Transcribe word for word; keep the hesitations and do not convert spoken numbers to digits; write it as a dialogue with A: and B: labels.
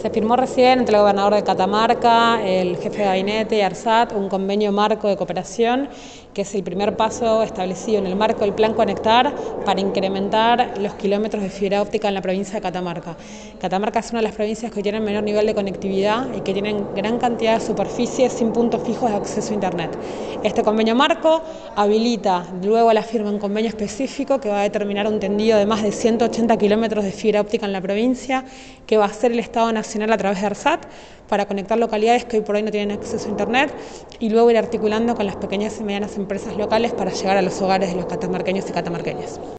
A: Se firmó recién entre el gobernador de Catamarca, el jefe de gabinete y ARSAT un convenio marco de cooperación que es el primer paso establecido en el marco del Plan Conectar para incrementar los kilómetros de fibra óptica en la provincia de Catamarca. Catamarca es una de las provincias que tienen menor nivel de conectividad y que tienen gran cantidad de superficies sin puntos fijos de acceso a Internet. Este convenio marco habilita luego la firma de un convenio específico que va a determinar un tendido de más de ciento ochenta kilómetros de fibra óptica en la provincia, que va a ser el Estado Nacional a través de ARSAT para conectar localidades que hoy por hoy no tienen acceso a Internet y luego ir articulando con las pequeñas y medianas empresas locales para llegar a los hogares de los catamarqueños y catamarqueñas.